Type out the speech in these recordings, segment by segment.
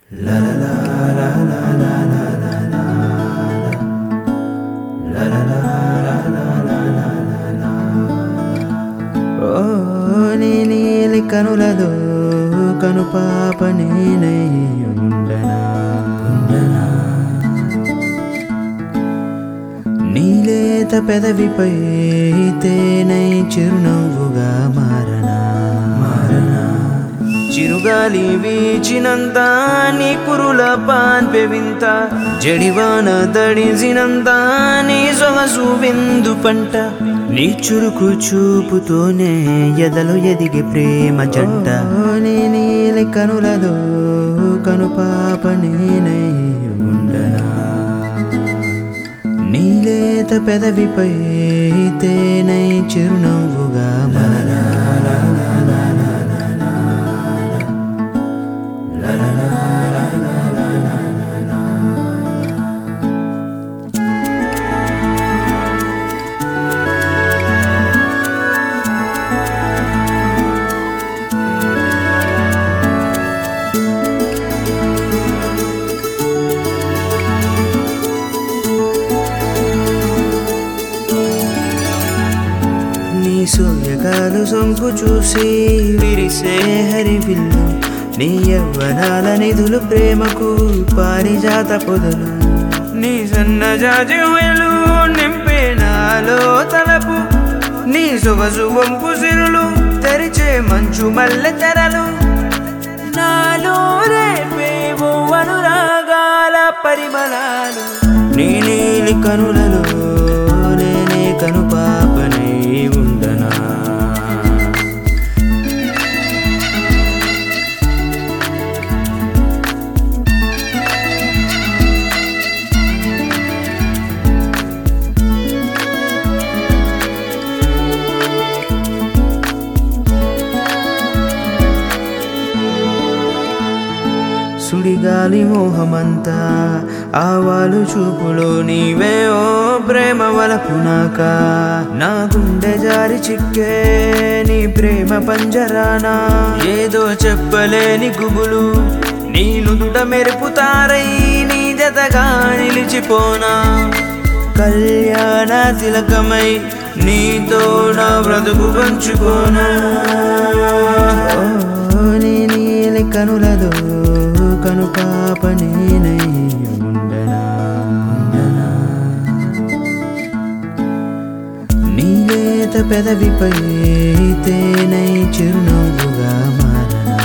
ఓ నీలి కనులదో కను పాప నేనై ఉండనా నీలేత పెదవిపై తేనై చిరునవ్వుగా మారనా చిరుగాలి వీచినంత నీ కురుల పాన్పె వింత జడివాన దడిసినంత నీ సొగసు విందు పంట నీ చురుకు చూపుతోనే ఎదలు ఎదిగే ప్రేమ జంట నీ నీలి కనులదో కను పాప నేనై ఉండనా నీలేత పెదవిపై తేనై చిరునవ్వుగా మారనా సూర్యకాలు సొంపు చూసి విరిసే హరివిల్లు నీ యవ్వనాల నిధులు ప్రేమకు పారిజాత పొదలు నీ సన్నజాజి హొయలు నింపే నాలో తలపు నీ సొగసు వంపు సిరులు తెరిచే మంచు మల్లె తెరలు నాలో రేపేవో అనురాగాల పరిమళాలు నీ నీలి కనులలో నేనే కను పాపనై ఉండనా సుడిగాలి మోహమంతా ఆవాలు చూపులో నీవే ఓ ప్రేమ వలపునాక నా గుండె జారి చిక్కే నీ ప్రేమ పంజరానా ఏదో చెప్పలేని గుబులు నీ నుదుట మెరుపుతారై నీ జతగా నిలిచిపోనా కళ్యాణ తిలకమై నీతో నా బ్రతుకు పంచుకోనా నీ నీలి కనులదో కను పాప నేనై ఉండనా నీలేత పెదవిపై తేనై చిరునవ్వుగా మారనా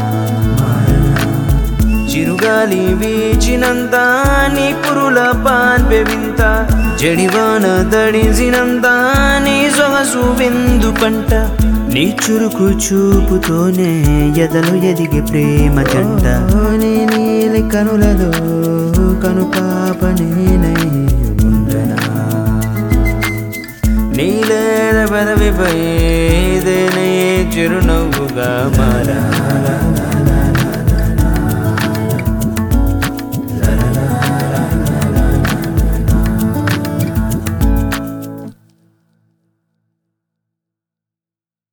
చిరుగాలి వీచినంత నీ కురుల పాన్పె వింత జడివాన దడిసినంత నీ సొగసు విందు పంట నీ చురుకు చూపుతోనే ఎదలు ఎదిగే ప్రేమ జంట నీ నీలి కనులదో కను పాప నేనై ఉండనా నీలేత పెదవిపై తేనై చిరునవ్వుగా మారనా